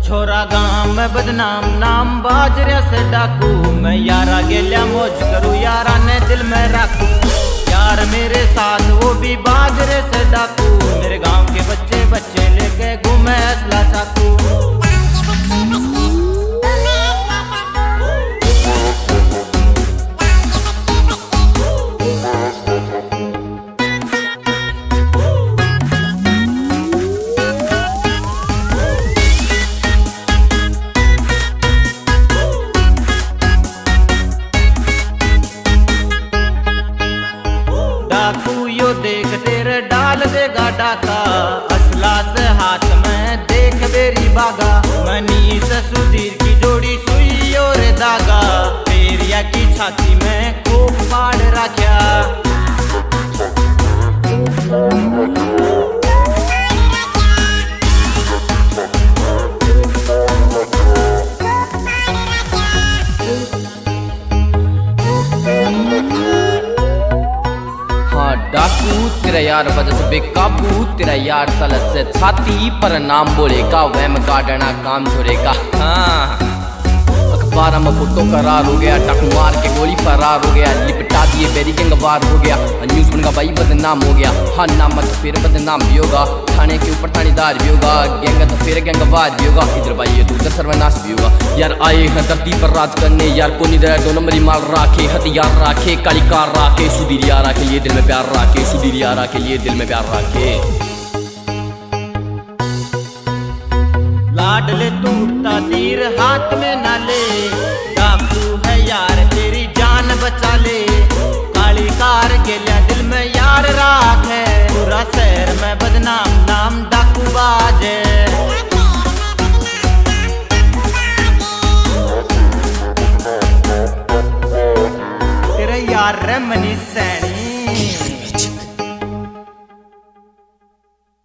छोरा गांव में बदनाम नाम बाजरे से डाकू। मैं यारा गेल्या मौज करूँ यारा ने दिल में रखूं। यार मेरे साथ वो भी बाजरे से डाकू। मेरे गांव के बच्चे बच्चे लेके घूमे असला चाकू। डाकू यो देख तेरे डाल देगा डाका। असला से हाथ में देख बेरी बागा। मनी से सुधीर की जोड़ी सुई और धागा। पेरिया की छाती में खूब फाड़ रखा। डाकू तेरा यार वजह से बेकाबू। तेरा यार सलत से छाती पर नाम बोलेगा। वहम गाड़ना काम छोड़ेगा। हाँ अखबार में फोटो करार हो गया। डाकू मार के गोली फरार हो गया। लिपटा दिए बेरी गंगवार हो गया। न्यूज़ बन का भाई बदनाम हो गया। हाँ नाम तो फिर बदनाम भी होगा। थाने के ऊपर थानेदार भी होगा। गैंग तो फिर गैंगवार भी होगा। इधर भाई तो उधर सर्वनाश भी होगा। यार आए हैं धरती पर राज करने। यार को निधर 2 नंबरी माल राखे। हथियार राखे काली कार राखे। सुधीर यारा के लिए दिल में प्यार राखे। सुधीर यारा के लिए दिल में प्यार राखे। लाडले टूटता तीर हाथ में न ले। डाकू है यार तेरी जान बचा ले। काली कार गेल्या दिल में यार राख है। पूरा शहर में बदनाम नाम डाकू बाजे। तेरे यार रे मनी सैनी।